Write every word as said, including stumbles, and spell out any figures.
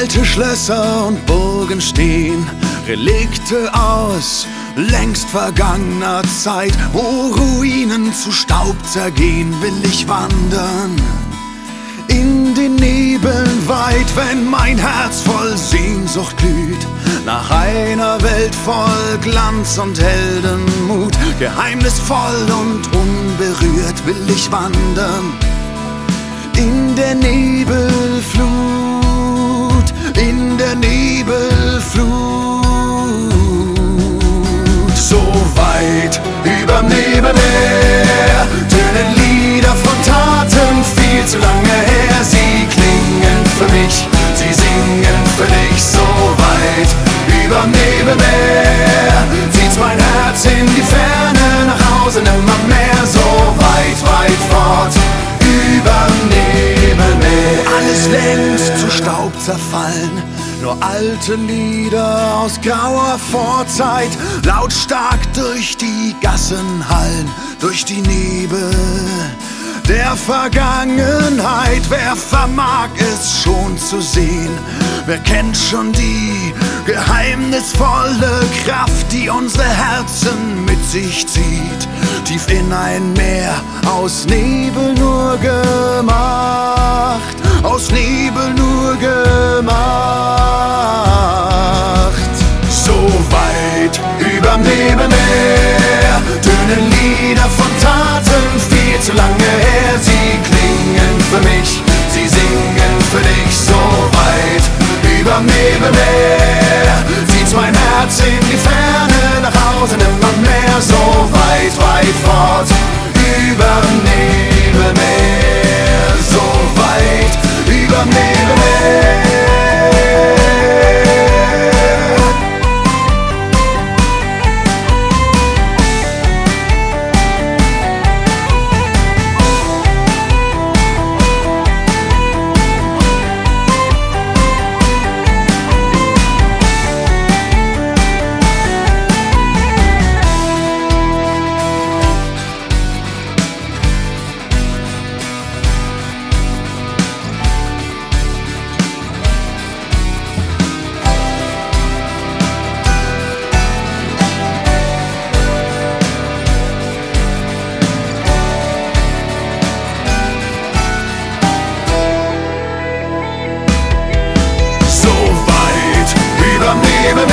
Alte Schlösser und Burgen stehen, Relikte aus längst vergangener Zeit. Wo Ruinen zu Staub zergehen, will ich wandern. In den Nebeln weit, wenn mein Herz voll Sehnsucht glüht, nach einer Welt voll Glanz und Heldenmut. Geheimnisvoll und unberührt will ich wandern. In der Nebelflut, in der Nebelflut. So weit überm Nebelmeer tönen Lieder von Taten viel zu lange her. Sie klingen für mich, sie singen für dich. So weit überm Nebelmeer zieht's mein Herz in die Ferne, nach Hause nimmer mehr. So weit, weit fort überm Nebelmeer. Alles längst zu Staub zerfallen, nur alte Lieder aus grauer Vorzeit, lautstark durch die Gassen hallen, durch die Nebel der Vergangenheit. Wer vermag es schon zu sehen? Wer kennt schon die geheimnisvolle Kraft, die unsere Herzen mit sich zieht? Tief in ein Meer, aus Nebel nur gemacht, aus Nebel nur gemacht. So weit überm Nebelmeer tönen Lieder von Taten viel zu lange her. Sie klingen für mich, sie singen für dich. So weit überm Nebelmeer zieht's mein Herz in die Ferne, nach Hause nimmer mehr. So weit, weit fort überm Nebelmeer. So weit überm Nebelmeer. Überm Nebelmeer